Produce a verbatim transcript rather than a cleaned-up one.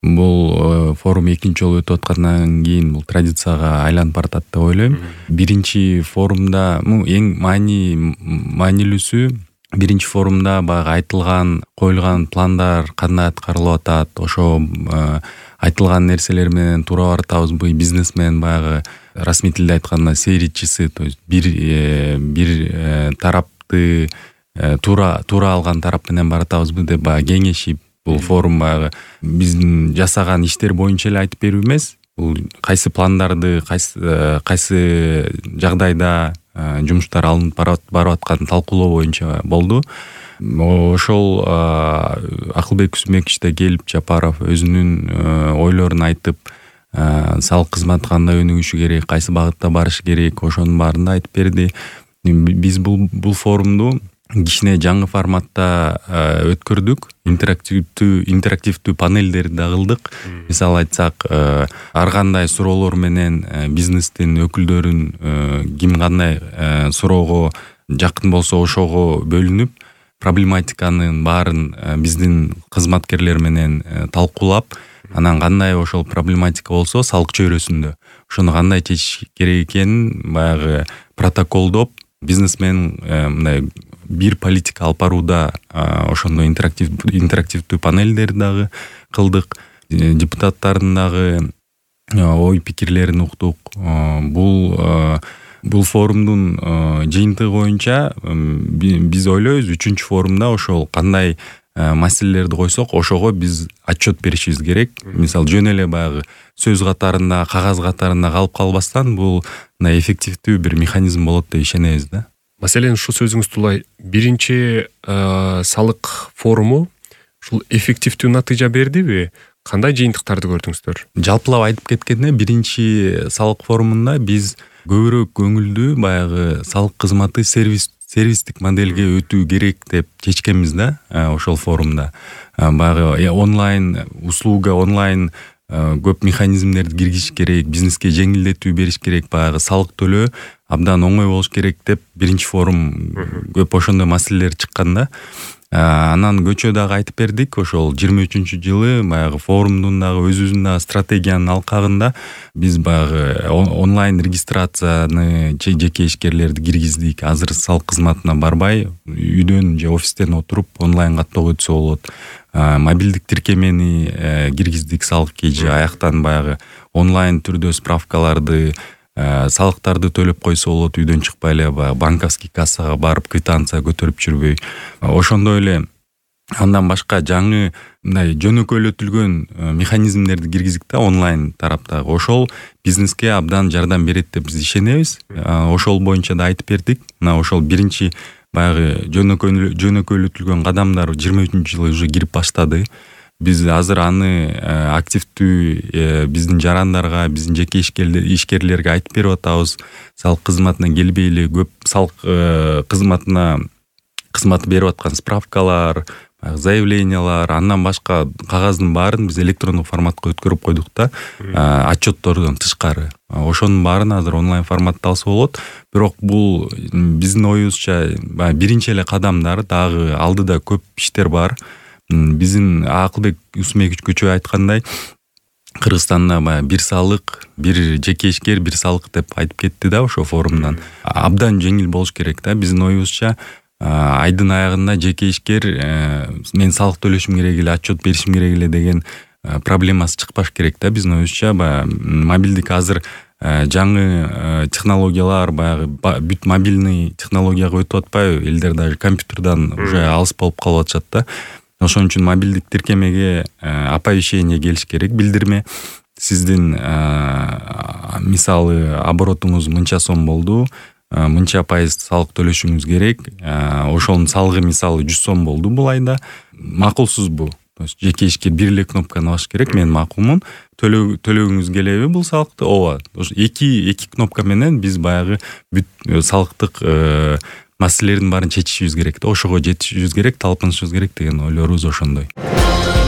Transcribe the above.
Бул форум экинчи жолу өтүп аткандан кийин бул традицияга айланып баратат деп ойлойм. Биринчи форумда эң маани маанилүүсү биринчи форумда баягы айтылган, коюлган пландар кандай аткарылып атат, ошо айтылган нерселер менен туура баратабызбы, бизнес менен баягы расмий тилде айтканда сейрит часы, то есть бир бир тарапты туура туура алган тарап менен баратабызбы деп баягы кеңешип, бул форум баягы биздин жасаган иштер боюнча эле айтып берүү эмес, бул кайсы пландарды кайсы кайсы жагдайда жумуштар алынып барып атканын талкуулоо боюнча болду. Ошол Акылбек Усмекич да келип, Жапаров өзүнүн ойлорун айтып, салык кызматы кандай өнүгүшү керек, кайсы багытта барыш керек, ошонун баарын да айтып берди. Биз бул бул форумду кичине жаңы форматта өткөрдүк. Интерактивдүү интерактивдүү панелдерди да кылдык. Мисалы айтсак, ар кандай суроолор менен бизнестин өкүлдөрүн ким кандай суроого жакын болсо ошого бөлүнүп, проблематиканын баарын биздин кызматкерлер менен талкуулап, анан кандай ошол проблематика болсо салык чөйрөсүндө ошону кандай чечиш керек экенин баягы протоколдоп, бизнес менен мындай бир политика алып барууда ошондой интерактив интерактивдүү панелдерди дагы кылдык. Депутаттардын дагы ой пикирлерин уктук. Бул бул форумдун жыйынтыгы боюнча биз ойлойбуз, үчүнчү форумда ошол кандай маселелерди койсок, ошого биз отчет беришибиз керек. Мисалы, жөн эле баягы сөз катарында, кагаз катарында калып калбастан, бул мындай эффективдүү бир механизм болот деп ишенебиз да. Маселен, ушул сөзүңүздү улай, биринчи салык форуму ушул эффективдүү натыйжа бердиби? Кандай жыйынтыктарды көрдүңүздөр? Жалпылап айтып кеткенде, биринчи салык форумунда биз көбүрөөк көңүлдүү баягы салык кызматы сервис сервистик моделге өтүү керек деп чечкенбиз да, ошол форумда. Баягы онлайн услуга, онлайн көп механизмдерди киргизиш керек, бизнеске жеңилдетүү бериш керек, баягы салык төлөө абдан оңой болуш керек деп биринчи форум көп ошондой маселелер чыккан да. Анан көчө дагы айтып бердик, ошол жыйырма үчүнчү жылы баягы форумдун дагы өзүбүздүн дагы стратегиянын алкагында биз баягы онлайн регистрацияны жеке ишкерлерди киргиздик. Азыр салык кызматына барбай, үйдөн же офистен отуруп онлайн каттоого өтсө болот. Мобилдик тиркемени киргиздик салык кежи, аяктан баягы онлайн түрдө справкаларды, салыктарды төлөп койсо болот, үйдөн чыкпай эле банковский кассага барып квитанция көтөрүп жүрбөй. Ошондой эле андан башка жаңы мындай жөнөкөйлөтүлгөн механизмдерди киргиздик да онлайн тараптагы. Ошол бизнеске абдан жардам берет деп биз ишенебиз. Ошол боюнча да айтып бердик. Мына ошол биринчи баягы жөнөкөйлөтүлгөн кадамдар жыйырма үчүнчү жылы уже кирип баштады. Биз азыр аны активдүү биздин жарандарга, биздин жеке ишкерлерге айтып берип атабыз. Салык кызматына келбей эле көп салык кызматына кызматы берип аткан справкалар, заявлениялар, андан башка кагаздын баарын биз электрондук форматка өткөрүп койдук да, отчеттордон тышкары. Ошонун баарын азыр онлайн форматта алса болот. Бирок бул биздин оюбузча биринчи эле кадамдар, дагы алдыда көп иштер бар. Биздин Акылбек Усмекич көчө айткандай, Кыргызстанда баягы бир салык, бир жеке ишкер, бир салык деп айтып кетти да ошо форумдан. Абдан жеңил болуш керек да. Биздин оюбузча айдын аягында жеке ишкер мен салык төлөшүм керек эле, отчет беришим керек эле деген проблемасы чыкпаш керек да. Биздин оюбузча баягы мобилдик азыр жаңы технологиялар, баягы бүт мобильный технологияга өтүп атпайбы? Элдер даже компьютерден уже алыс болуп калып атышат да. Ошон үчүн мобилдик тиркемеге оповещение келиш керек, билдирме. Сиздин мисалы оборотуңуз мынча сом болду, мынча пайыз салык төлөшүңүз керек. Ошонун салыгы мисалы жүз сом болду бул айда. Макулсузбу? То есть жеке ишкер бир эле кнопканы басыш керек. Мен макулмун. Төлөгүңүз келеби бул салыкты? Ооба. Ошо эки эки кнопка менен биз баягы бүт салыктык маселелердин баарын чечишибиз керек да. Ошого жетишибиз керек, талпынышыбыз керек деген ойлорубуз ошондой.